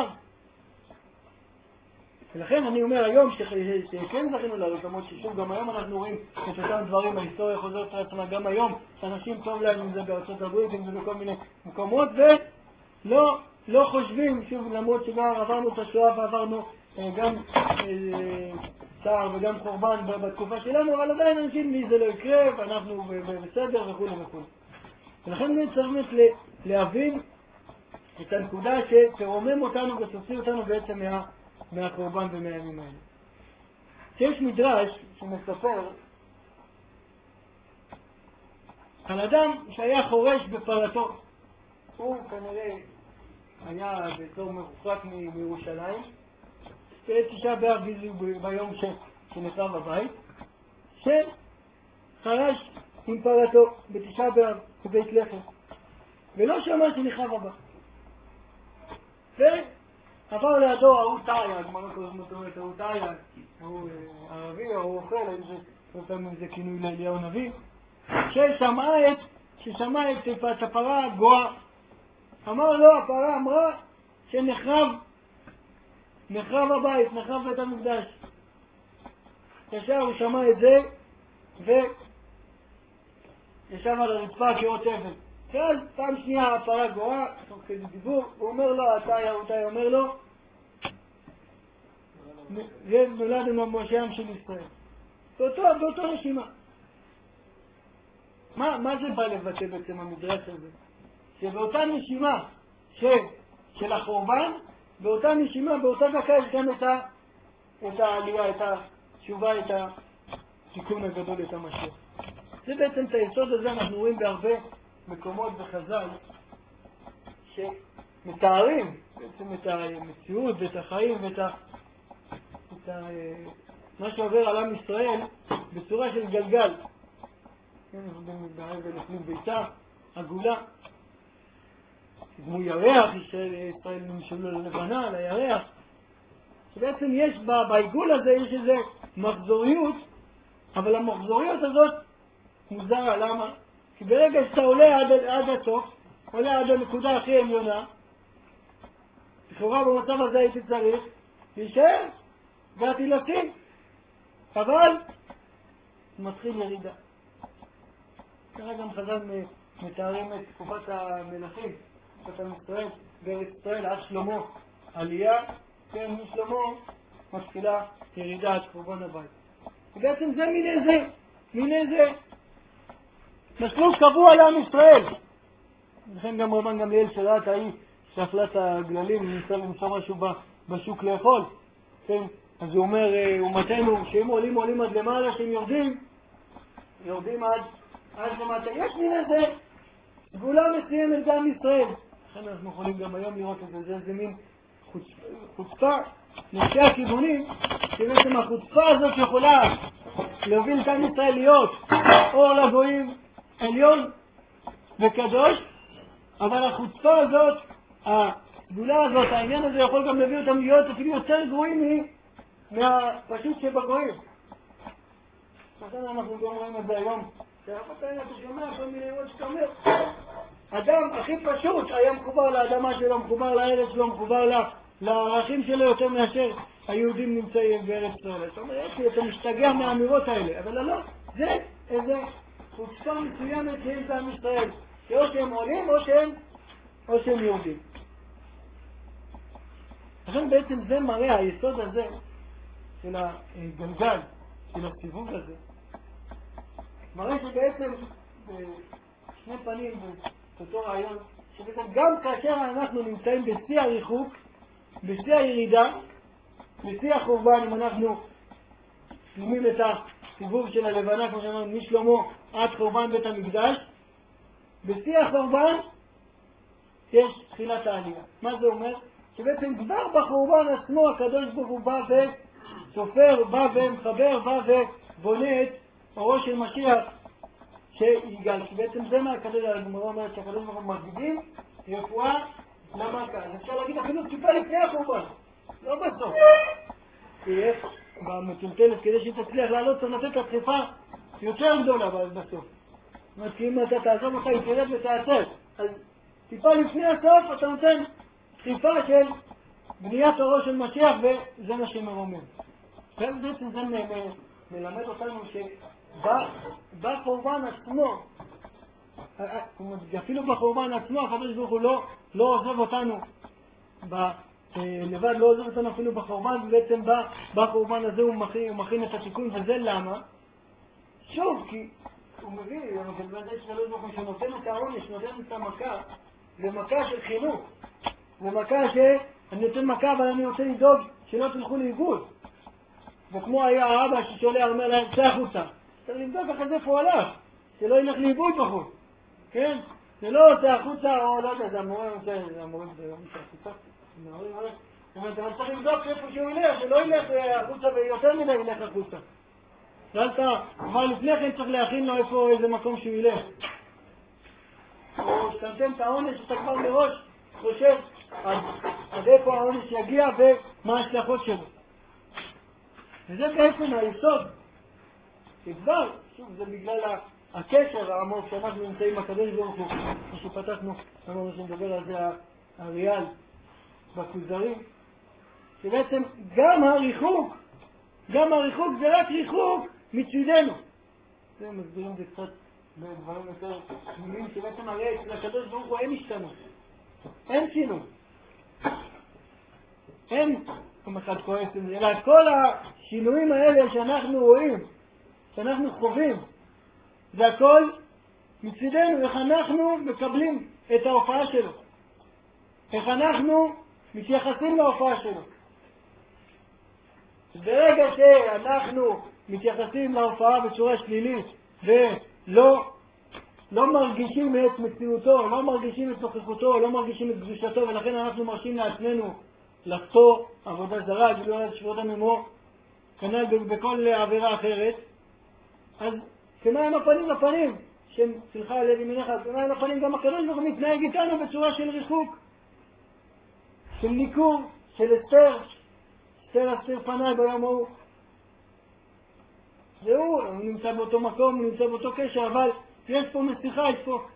ולכן אני אומר היום שכן זכינו לעלות, למרות ששוב גם היום אנחנו רואים את אותם דברים, ההיסטוריה חוזרת לעצמה גם היום, שאנשים טוב להם, אם זה בארצות הברית, אם זה בכל מיני מקומות, ולא חושבים, שוב, למרות שגם עברנו את השואה ועברנו גם צער וגם חורבן בתקופה שלנו, אבל עדיין אנשים לי זה לא יקרה, ואנחנו בסדר וכו' וכו'. ולכן צריך באמת להבין את הנקודה שתרומם אותנו ותוציא אותנו בעצם מהחורבן ומהימים האלה. שיש מדרש שמספר על אדם שהיה חורש בפרתו. הוא כנראה היה בתור מרוחק מירושלים, תשעה באב ביום שנחרב הבית, שחרש עם פרתו בתשעה באב בבית לחם, ולא שמע שנחרב הבית. ועבר לידו ההוא תאיה, הגמרא קוראים אותו את ההוא תאיה, הוא ערבי או הוא אוכל, לפעמים זה כינוי לאליהו נביא, ששמע את הפרה הגואה. אמר לו, הפרה אמרה שנחרב הבית, נחרב בית המקדש. ישר הוא שמע את זה וישב על הרצפה כאות אבן. ואז פעם שנייה הפרה גואה, תוך כדי דיבור, הוא אומר לו, התאי אומר לו, זה נולד עם המושעם של ישראל. באותו נשימה. מה זה בא לבטא בעצם המדרש הזה? שבאותה נשימה של החורבן, באותה נשימה, באותה דקה יש גם את העלייה, את התשובה, את התיקון הגדול, את המשיח. זה בעצם את היסוד הזה אנחנו רואים בהרבה מקומות בחז"ל שמתארים בעצם את המציאות ואת החיים ואת מה שעובר על עם ישראל בצורה של גלגל. לפני ביתה, עגולה. כמו ירח, ישראל נמשלו ללבנה, לירח. שבעצם יש בעיגול הזה, יש איזו מחזוריות, אבל המחזוריות הזאת מוזרה. למה? כי ברגע שאתה עולה עד הסוף, עולה עד הנקודה הכי עליונה, לכאורה במצב הזה הייתי צריך להישאר והתילתי, אבל מתחיל ירידה. ככה גם חז"ל מתארים את תקופת המלכים, תקופת ישראל, בארץ ישראל, עד שלמה עלייה, כן, משלמה מתחילה ירידה עד חורבן הבית. ובעצם זה מין איזה מסלול קבוע לעם ישראל. לכן גם רבן גמליאל שראה ההיא שאכלת הגללים, ניסה למצוא משהו בשוק לאכול, כן? אז הוא אומר, אומתנו, שהם עולים עד למעלה, שהם יורדים עד למטה. יש מין איזה סגולה מסוימת גם ישראל. לכן אנחנו יכולים גם היום לראות את זה, זה מין חוצפה לשתי הכיוונים, שבעצם החוצפה הזאת יכולה להוביל את עם ישראל להיות אור לגויים עליון וקדוש, אבל החוצפה הזאת, הסגולה הזאת, העניין הזה יכול גם להביא אותם להיות אפילו יותר גרועים מהפשוט שבגויים. לכן אנחנו גם רואים את זה היום, שהרבתיים אתה שומע כל מיני עוד שאתה אומר, אדם הכי פשוט היה מחובר לאדמה שלו, מחובר לארץ שלו, מחובר לערכים שלו יותר מאשר היהודים נמצאים בארץ ישראל. זאת אומרת, אתה משתגע מהאמירות האלה, אבל לא, זה איזה חוצפה מסוימת שיש בעם ישראל, שאו שהם עולים או שהם יורדים. לכן בעצם זה מראה, היסוד הזה של הגלגל, של הסיבוב הזה, מראה שבעצם שני פנים באותו רעיון, שבעצם גם כאשר אנחנו נמצאים בשיא הריחוק, בשיא הירידה, בשיא החורבן, אם אנחנו שומעים את הסיבוב של הלבנה, כמו שאמרנו, משלמה עד חורבן בית המקדש, בשיא החורבן יש תחילת העלייה. מה זה אומר? שבעצם כבר בחורבן עצמו הקדוש ברוך הוא בא וסופר, בא ומחבר, בא ובונה את אורו של משיח שיגאל. שבעצם זה מה הקדוש אומרת, שהקדוש ברוך הוא מקדים רפואה למכה. אז אפשר להגיד אפילו טיפה לפני החורבן, לא בסוף. תהיה במטולטלת, כדי שהיא תצליח לעלות צריך לתת לה דחיפה יותר גדולה בסוף. זאת אומרת, כי אם אתה תעזוב אותה, היא תרד ותעצר. אז טיפה לפני הסוף אתה נותן דחיפה של בניית אורו של משיח, וזה מה שמרומם. בעצם זה מלמד אותנו שבחורבן עצמו, אפילו בחורבן עצמו, הקדוש ברוך הוא לא עוזב אותנו לבד, לא עוזב אותנו אפילו בחורבן, ובעצם בחורבן הזה הוא מכין את התיקון. וזה למה? שוב, כי הוא מביא, שנותן את העונש, נותן את המכה, זה מכה של חינוך. זה מכה שאני נותן מכה, אבל אני רוצה לדאוג שלא תלכו לאיבוד. וכמו היה האבא ששולח, אומר להם, צא החוצה. צריך לבדוק אחרי זה איפה הוא הלך, שלא ילך לאיבוד בחוץ. כן? זה לא צא החוצה, או לא יודע, זה המורה רוצה, זה המורה צא החוצה. אבל צריך לבדוק איפה שהוא ילך, שלא ילך החוצה ויותר מדי ילך החוצה. כבר לפני כן צריך להכין לו איזה מקום שהוא ילך. או שתנתן את העונש, שאתה כבר מראש חושב עד איפה העונש יגיע ומה ההשלכות שלו. וזה בעצם היסוד שכבר, שוב, זה בגלל הקשר העמוק שאנחנו נמצאים בקדוש ברוך הוא, כמו שפתחנו, אמרנו שנדבר על זה הריאל בכוזרים, שבעצם גם הריחוק זה רק ריחוק מצדנו. זה מסבירים זה קצת בדברים יותר תמימים, שבעצם הרי לקדוש ברוך הוא אין השתנות, אין שינוי, אין אחד כועס, אלא כל השינויים האלה שאנחנו רואים, שאנחנו חווים, זה הכל מצדנו, איך אנחנו מקבלים את ההופעה שלו, איך אנחנו מתייחסים להופעה שלו. ברגע שאנחנו מתייחסים להופעה בצורה שלילית ולא מרגישים את מציאותו, לא מרגישים את נוכחותו, לא מרגישים את קדושתו, ולכן אנחנו מרשים לעצמנו לחטוא עבודה זרה, גילוי על שפוט הממור, כנ"ל בכל עבירה אחרת, אז כמיים הפנים לפנים, סליחה על יד ימיניך, כמיים הפנים גם הקדוש ברוך הוא מתנהג איתנו בצורה של ריחוק, של ניכור, של הסתר פניי ביום ההוא. זהו, הוא נמצא באותו מקום, הוא נמצא באותו קשר, אבל יש פה מסכה, יש פה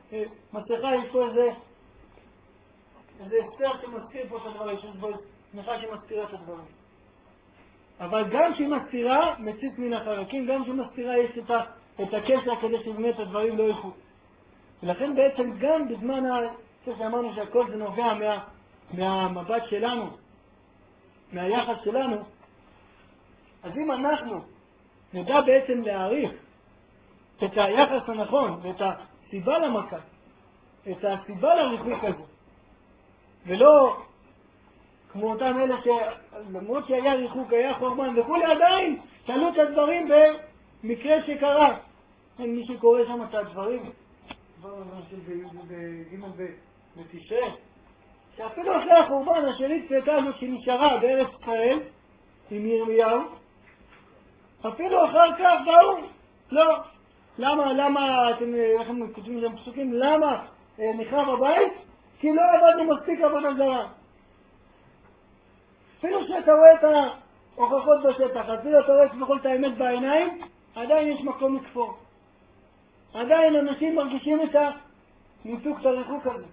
איזה הסתר שמזכיר פה את הדברים, יש בו מסכה שמזכירה את הדברים. אבל גם שהיא מסתירה, מציץ מן החרקים, גם שהיא מסתירה יש את הקשר כדי שבאמת הדברים לא ילכו. ולכן בעצם גם בזמן שאמרנו שהכל זה נובע מהמבט שלנו, מהיחס שלנו, אז אם אנחנו נדע בעצם להעריך את היחס הנכון ואת הסיבה למכה, את הסיבה לריחוק הזה, ולא כמו אותם אלה שלמרות שהיה ריחוק, היה חורבן וכולי, עדיין תלו את הדברים במקרה שקרה. אין מי שקורא שם את הדברים, בג' בתשרי, שאפילו אחרי החורבן, השליט צאתה הזאת שנשארה בארץ ישראל עם ירמיהו, אפילו אחר כך באו, לא. למה אתם כותבים שם פסוקים, למה נחרב הבית? כי לא עבדנו מספיק עבודה זרה. אפילו שאתה רואה את ההוכחות בשטח, אפילו אתה רואה כביכול את האמת בעיניים, עדיין יש מקום לכפור. עדיין אנשים מרגישים את הניתוק, את הריחוק הזה.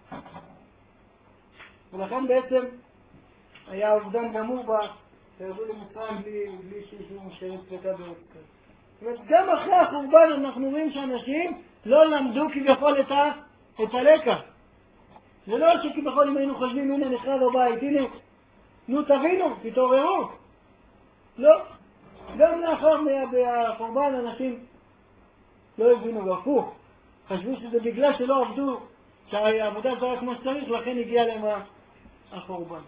ולכן בעצם היה אובדן גמור שירדו למצרים בלי שישהו משארת פלטה בארץ ישראל. זאת אומרת, גם אחרי החורבן אנחנו רואים שאנשים לא למדו כביכול את הלקח. זה לא שכביכול אם היינו חושבים, הנה נחרב הבית, הנה, נו תבינו, תתעוררו. לא. גם לאחר החורבן אנשים לא הבינו, והפוך. חשבו שזה בגלל שלא עבדו, שהעבודה זרה כמו שצריך, לכן הגיע להם החורבן.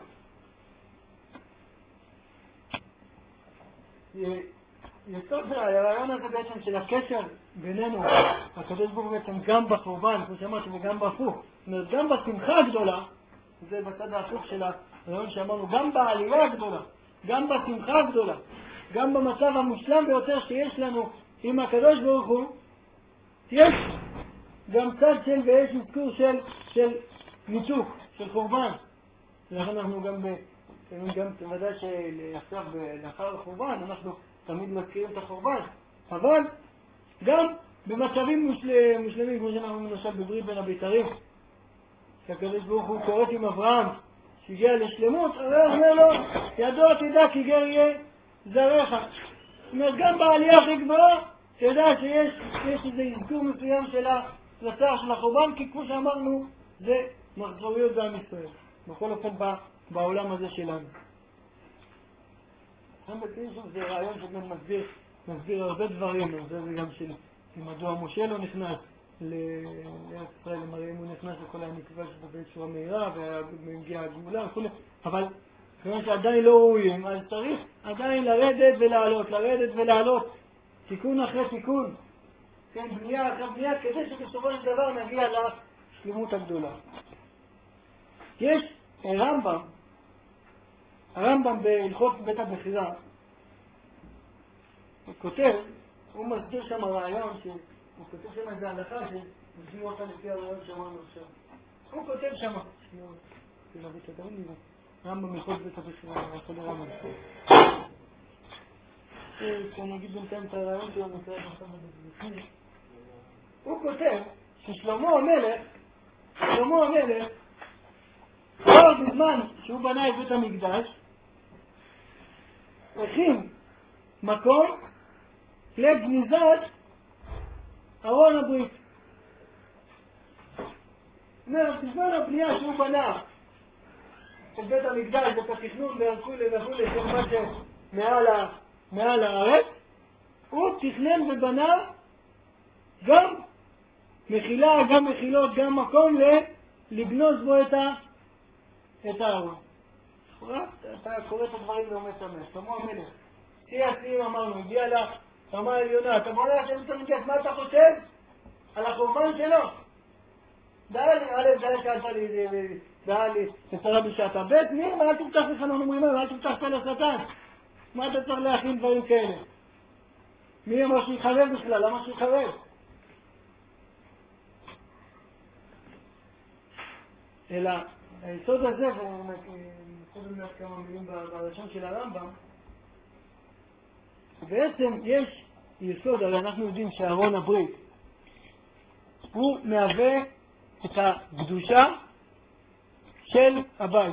יסוד זה, הרעיון הזה בעצם של הקשר בינינו, הקדוש ברוך הוא בעצם גם בחורבן, כמו שאמרתי, וגם בהפוך. זאת אומרת, גם בשמחה הגדולה, זה בצד ההפוך של הרעיון שאמרנו, גם בעלייה הגדולה, גם בשמחה הגדולה, גם במצב המושלם ביותר שיש לנו עם הקדוש ברוך הוא, יש גם צד של ויש מזכור של ניתוק, של חורבן. ולכן אנחנו גם ודאי שעכשיו לאחר החורבן אנחנו תמיד מזכירים את החורבן, אבל גם במצבים מושלמים, כמו שאנחנו למשל בברית בין הבית"רים, שהקדוש ברוך הוא קוראת עם אברהם שהגיע לשלמות, הרי הוא אומר לו, ידוע תדע כי גר יהיה זרעך. זאת אומרת, גם בעלייה הכי גבוהה תדע שיש איזה אזכור מסוים של הצער של החורבן, כי כמו שאמרנו, זה מחזוריות בעם ישראל. בכל אופן בעולם הזה שלנו. גם בקישור זה רעיון שגם מסביר הרבה דברים. זה גם של מדוע משה לא נכנס לארץ ישראל, אם הוא נכנס לכל המקדש בבית שורה מהירה ומגיע הגאולה וכו'. אבל כיוון שעדיין לא ראויים, אז צריך עדיין לרדת ולעלות, תיקון אחרי תיקון, כן, בנייה אחרי בנייה, כדי שבסופו של דבר נגיע לשלמות הגדולה. יש הרמב"ם בהלכות בית הבחירה, הוא כותב, הוא מסביר שם הרעיון, הוא כותב שם איזה הלכה שנשמעו אותה לפי הרעיון שאמרנו עכשיו. הוא כותב שם, רמב"ם בהלכות בית הבחירה, אני אגיד בינתיים את הרעיון שלו, הוא כותב ששלמה המלך, כבר בזמן שהוא בנה את בית המקדש, הכין מקום לגניזת ארון הברית. בזמן הבנייה שהוא בנה את בית המקדש, את התכנון וכולי של מה שמעל הארץ, הוא תכנן ובנה גם מחילה, גם מחילות, גם מקום לגנוז בו את הארון. אתה קורא את הדברים ואומר תמש, שלמה המלך. שיאים אמרנו, הגיע לרמה העליונה, אתה בוא להשם את המקדש, מה אתה חושב? על החורבן שלו? שאלת לי, לצרה בשעתה. בית מי? מה אל תפתח לך, אנחנו אומרים, אל תפתח כאן לשטן. מה אתה צריך להכין דברים כאלה? מי אמר שיחרב בכלל? למה שיחרב? אלא היסוד הזה, וקודם להיות כמה מילים בלשון של הרמב"ם, בעצם יש יסוד, הרי אנחנו יודעים שארון הברית הוא מהווה את הקדושה של הבית.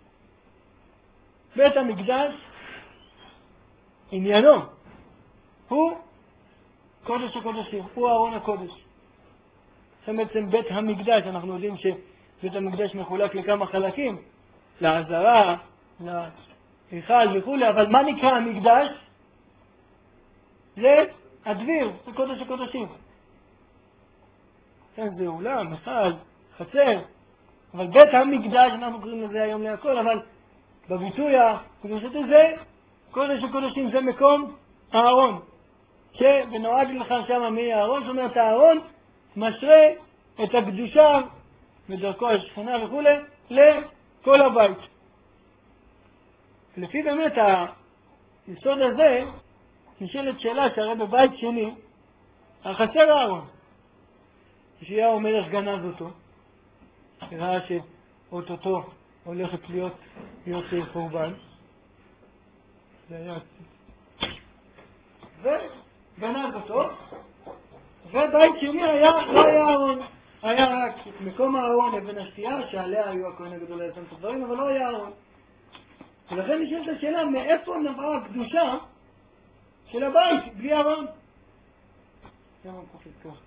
בית המקדש עניינו הוא קודש הקודשים, הוא ארון הקודש. זה בעצם בית המקדש, אנחנו יודעים שבית המקדש מחולק לכמה חלקים, לעזרה, להיכל וכו', אבל מה נקרא המקדש? זה הדביר, זה קודש הקודשים. זה אולם, היכל, חצר, אבל בית המקדש, אנחנו קוראים לזה היום להכל, אבל בביטוי הקדושת הזה, קודש הקודשים זה מקום הארון, ונועד לך שם מי הארון, זאת אומרת הארון משרה את הקדושה בדרכו השכנה וכו' לכל הבית. לפי באמת היסוד הזה, נשאלת שאלה שהרי בבית שני, החסר הארון. ישעיהו המלך גנז אותו, ראה שאוטוטו הולכת להיות חורבן. זה היה וגנז אותו, ובית שני לא היה ארון, היה רק מקום הארון אבן השתייה, שעליה היו הכהן הגדול לעשות את הדברים, אבל לא היה ארון. ולכן נשאלת השאלה, מאיפה נבעה הקדושה של הבית בלי ארון? זה מה קופץ כך.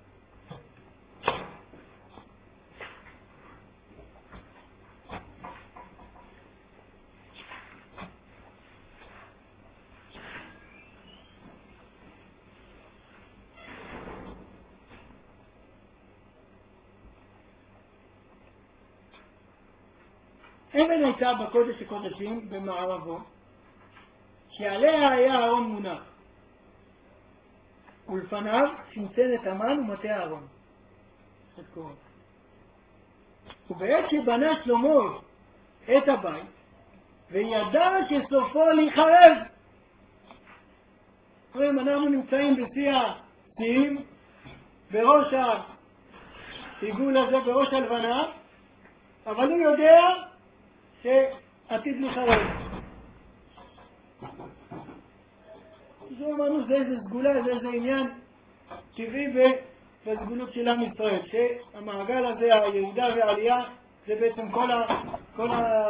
אבן הייתה בקודש הקודשים במערבו, שעליה היה הארון מונח, ולפניו צנצנת המן ומטה הארון. ובעת שבנה שלמה את הבית, וידע שסופו להיחרב. אנחנו נמצאים בשיא השיאים, בראש העיגול הזה, בראש הלבנה, אבל הוא יודע שעתיד להיחרב. זו אמרנו, זה איזה סגולה, זה איזה עניין טבעי בסגולות של עם ישראל, שהמעגל הזה, הירידה והעלייה, זה בעצם כל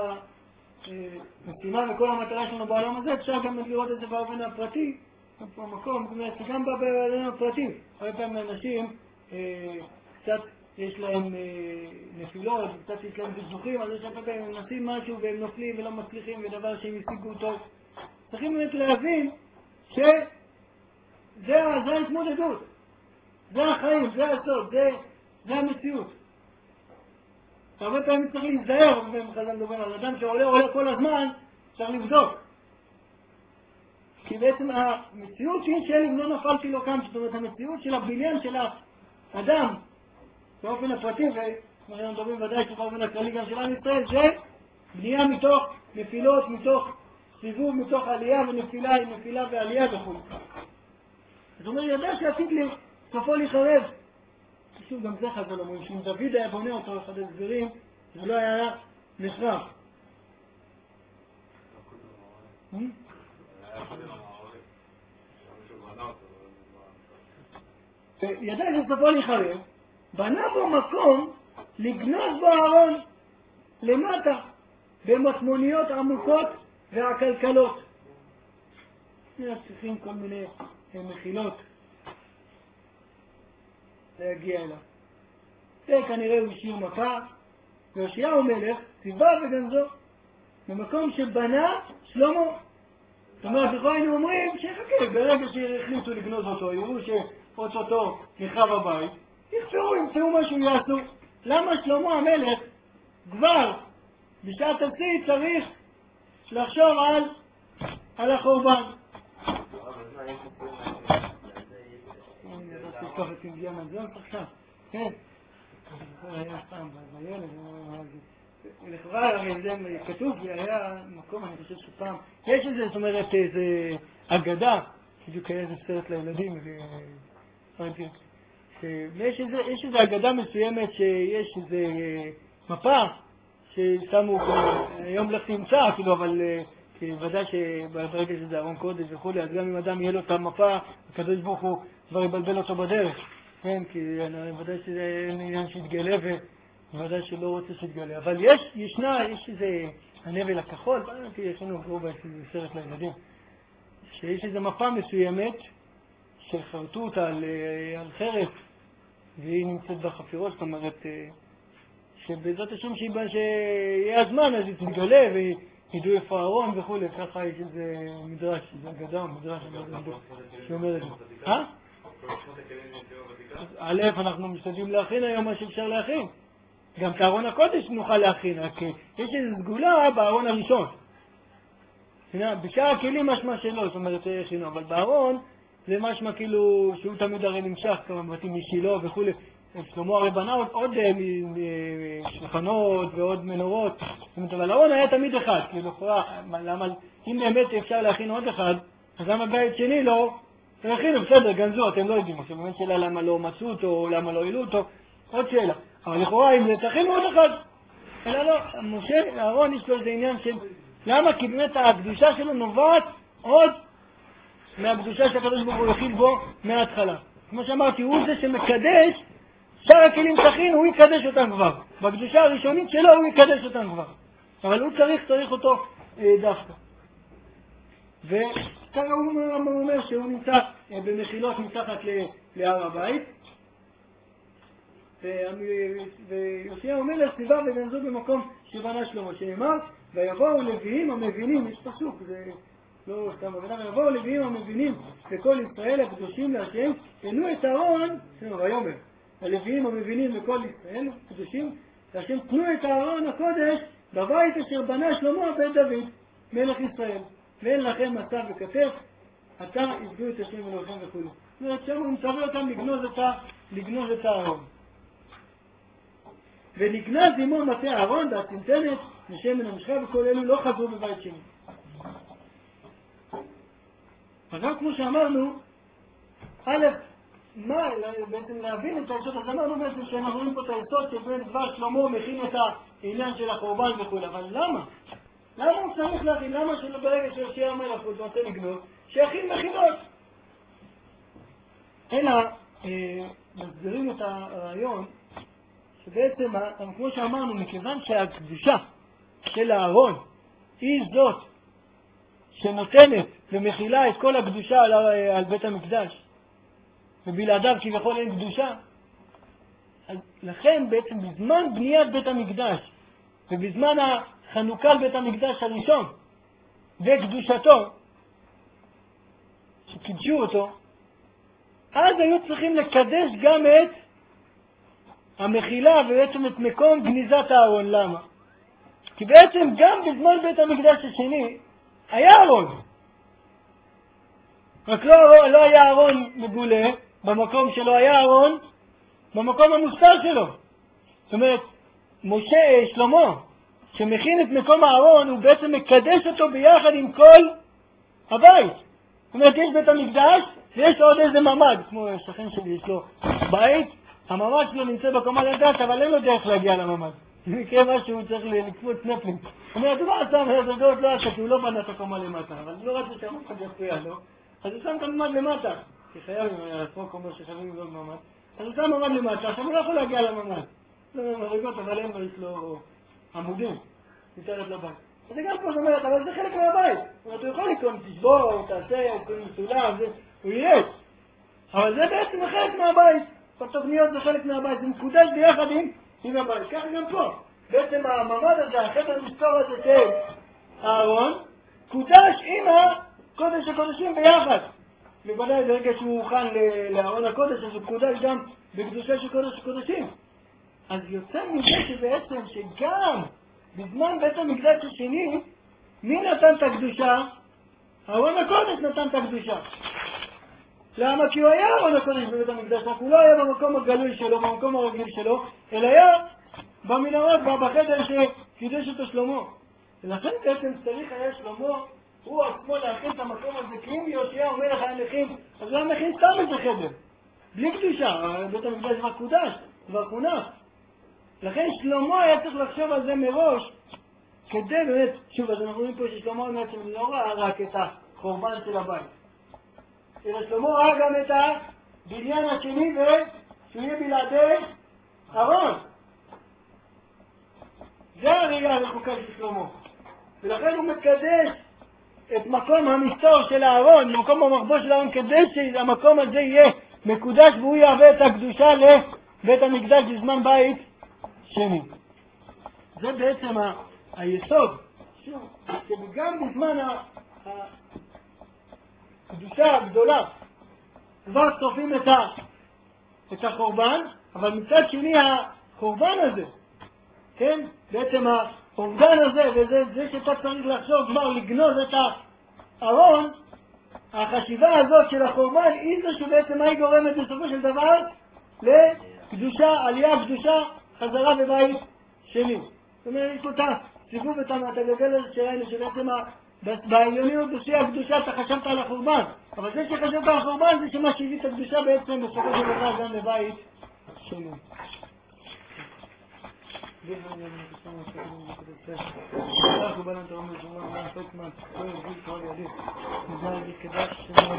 המשימה וכל המטרה שלנו בעולם הזה. אפשר גם לראות את זה באופן הפרטי, במקום, גם באופן הפרטי. הרבה פעמים אנשים קצת יש להם נפילות, קצת יש להם דזוכים, אז יש הרבה פעמים הם מנסים משהו והם נופלים ולא מצליחים, ודבר שהם השיגו טוב. צריכים באמת להבין שזה ההתמודדות, זה החיים, זה הסוד, זה המציאות. הרבה פעמים צריך להיזהר, חז"ל מדבר על אדם שעולה כל הזמן, צריך לבדוק. כי בעצם המציאות היא של אם לא נפלתי לו כאן, זאת אומרת המציאות של הבניין של האדם, באופן הפרטי, וכמו שאנחנו מדברים ודאי שבאופן הכללי גם של עם ישראל, זה בנייה מתוך נפילות, מתוך סיבוב, מתוך עלייה ונפילה, נפילה ועלייה וכו'. זאת אומרת, ידע שעתיד סופו להיחרב. שוב, גם זה חז"ל אומרים, שאם דוד היה בונה אותו אחד הסברים, זה לא היה נחרב. ידע שסופו להיחרב, בנה בו מקום לגנוז בו הארון למטה, במטמוניות עמוקות והכלכלות. צריכים כל מיני מחילות להגיע אליו. זה כנראה הוא השאיר מפה, וישעיהו מלך ציווה וגנזו במקום שבנה שלמה. זאת אומרת, בכל היינו אומרים שיחכה, ברגע שהחליטו לגנוז אותו, יראו שאו-טו-טו נחרב הבית, ימצאו משהו יעשו. למה שלמה המלך כבר בשעת השיא צריך לחשוב על החורבן? כן, היה פעם בילד, לכבר הרי זה כתוב, היה מקום, אני חושב שפעם, יש איזה, זאת אומרת, איזה אגדה בדיוק היה איזה סרט לילדים, יש איזו אגדה מסוימת שיש איזו מפה ששמו, היום לך תמצא אפילו, אבל ודאי שברגע שזה ארון קודש וכו', אז גם אם אדם יהיה לו את המפה, הקדוש ברוך הוא כבר יבלבל אותו בדרך, כן, כי ודאי שזה עניין שיתגלה וודאי שלא רוצה שיתגלה, אבל יש איזה הנבל הכחול, יש לנו גרובה איזה סרט לילדים, שיש איזו מפה מסוימת שחרטו אותה על חרס, והיא נמצאת בחפירות, זאת אומרת שבעזרת השם שיהיה הזמן אז היא תתגלה וידעו איפה הארון וכו', ככה יש איזה מדרש, איזה אגדה או מדרש שאומר את זה. א', אנחנו משתדלים להכין היום מה שאפשר להכין. גם את ארון הקודש נוכל להכין, רק יש איזו סגולה בארון הראשון. בשאר הכלים משמע שלא, זאת אומרת הכינו, אבל בארון זה משמע כאילו שהוא תמיד הרי נמשך כמה בתים משילו וכו'. שלמה הרי בנה עוד שולחנות ועוד מנורות, אבל הארון היה תמיד אחד, כאילו, אם באמת אפשר להכין עוד אחד, אז למה בית שני לא הכינו? בסדר, גנזו, אתם לא יודעים, עכשיו באמת שאלה למה לא מצאו אותו או למה לא העלו אותו, עוד שאלה, אבל לכאורה אם זה תכינו עוד אחד, אלא לא, משה, הארון יש לו איזה עניין של, למה? כי באמת הקדושה שלו נובעת עוד מהקדושה שהקדוש ברוך הוא הכיל בו מההתחלה. כמו שאמרתי, הוא זה שמקדש שאר הכלים תכין, הוא יקדש אותם כבר. בקדושה הראשונית שלו הוא יקדש אותם כבר. אבל הוא צריך אותו דווקא. וככה הוא אומר שהוא נמצא במחילות מתחת להר הבית. ויוסיה אומר לסביבה וגנזו במקום שבנה שלמה, שנאמר, ויבואו לוויים המבינים, יש פסוק, זה לא סתם עבודה, ויבואו לוויים המבינים לכל ישראל הקדושים להשם, תנו את הארון, ויאמר, הלוויים המבינים לכל ישראל הקדושים להשם, תנו את הארון הקודש בבית אשר בנה שלמה בית דוד מלך ישראל, ואין לכם מצב וכתף, עתה יפגעו את השם אלוהיכם וכו'. זאת אומרת, שם הוא מצווה אותם לגנוז את הארון. ונגנז עמו מטה הארון והצנצנת ושמן המשחה, וכל אלו לא חזרו בבית שני. אז גם כמו שאמרנו, א', מה, בעצם להבין את היסוד, אז אמרנו בעצם שאנחנו רואים פה את היסוד שבין דבר שלמה מכין את העניין של החורבן וכו', אבל למה? למה הוא צריך להכין? למה שלא ברגע שיהיה המלך הוא רוצה לגנוז? שיכין מכינות. אלא, מסבירים את הרעיון, שבעצם, כמו שאמרנו, מכיוון שהקדושה של הארון היא זאת שנותנת ומכילה את כל הקדושה על בית המקדש, ובלעדיו כביכול אין קדושה, אז לכן בעצם בזמן בניית בית המקדש ובזמן החנוכה לבית המקדש הראשון וקדושתו שקידשו אותו, אז היו צריכים לקדש גם את המחילה ובעצם את מקום גניזת הארון. למה? כי בעצם גם בזמן בית המקדש השני היה ארון, רק לא היה ארון מגולה במקום שלו, היה ארון במקום המוסתר שלו. זאת אומרת, שלמה שמכין את מקום הארון הוא בעצם מקדש אותו ביחד עם כל הבית. זאת אומרת, יש בית המקדש ויש עוד איזה ממד, כמו שכן שלי יש לו בית, הממד שלו נמצא בקומה למטה, אבל אין לו דרך להגיע לממד. זה מקרה משהו, הוא צריך לקפוץ נפלינג. זאת אומרת, הוא לא עשה מהזוגות, לא עשה, כי הוא לא בנה את הקומה למטה, אבל הוא לא רצה שהממד יפריע לו, אז הוא שם את הממד למטה, כי חייב, הספוק אומר שחייבים לבנות ממד, אז הוא שם ממד למטה, עכשיו הוא לא יכול להגיע לממד. לא מרגות, אבל אין לו, יש לו עמודים, מתארת לבית. אז זה גם כמו שאומרת, אבל זה חלק מהבית. זאת אומרת, הוא יכול לקרוא, תשבור, תעשה, מסולם, הוא יהיה. אבל זה בעצם חלק מהבית. התוכניות זה חלק מהבית, זה מקודש ביחד עם הבית. ככה גם פה. בעצם הממד הזה, החדר המסתור הזה של הארון, קודש עם הקודש הקודשים ביחד. ובוודאי ברגע שהוא הוכן לארון הקודש, אז הוא קודש גם בקדושה של קודש הקודשים. אז יוצא מזה שבעצם שגם בזמן בית המקדש השני, מי נתן את הקדושה? ארון הקודש נתן את הקדושה. למה? כי הוא היה ארון הקודש בבית המקדש, רק הוא לא היה במקום הגלוי שלו, במקום הרגיל שלו, אלא היה במנהרות, בחדר שקידש אותו שלמה. ולכן בעצם צריך היה שלמה הוא עצמו להכין את המקום הזה, כי אם יהושע המלך היה מכין, אז הוא היה מכין סתם את החדר, בלי קדושה, בית המקדש כבר קודש, כבר כונס. לכן שלמה היה צריך לחשוב על זה מראש, כדי באמת, שוב, אז אנחנו רואים פה ששלמה בעצם לא ראה רק את החורבן של הבית, אלא שלמה ראה גם את הבניין השני, שהוא יהיה בלעדי ארון. זה הראייה הרחוקה של שלמה. ולכן הוא מקדש את מקום המסתור של הארון, מקום המחבוא של הארון, כדי שהמקום הזה יהיה מקודש והוא יהווה את הקדושה לבית המקדש בזמן בית שני. זה בעצם היסוד, שגם בזמן הקדושה הגדולה כבר צופים את החורבן, אבל מצד שני החורבן הזה, כן? בעצם האובדן הזה, וזה שאתה צריך לחשוב כבר לגנוז את הארון, החשיבה הזאת של החורבן היא זו שבעצם מה היא גורמת בסופו של דבר לקדושה, עלייה קדושה, חזרה בבית שני. זאת אומרת, יש פה את הסיבוב את הגלגל הזה שראינו, שבעצם בעליוניות בשיא הקדושה אתה חשבת על החורבן, אבל זה שחשבת על החורבן זה שמה שהביא את הקדושה בעצם בסופו של דבר גם לבית שני. אנחנו בנו תרמנו, אנחנו בנו תרמנו, אנחנו בנו תרמנו, אנחנו בנו תרמנו,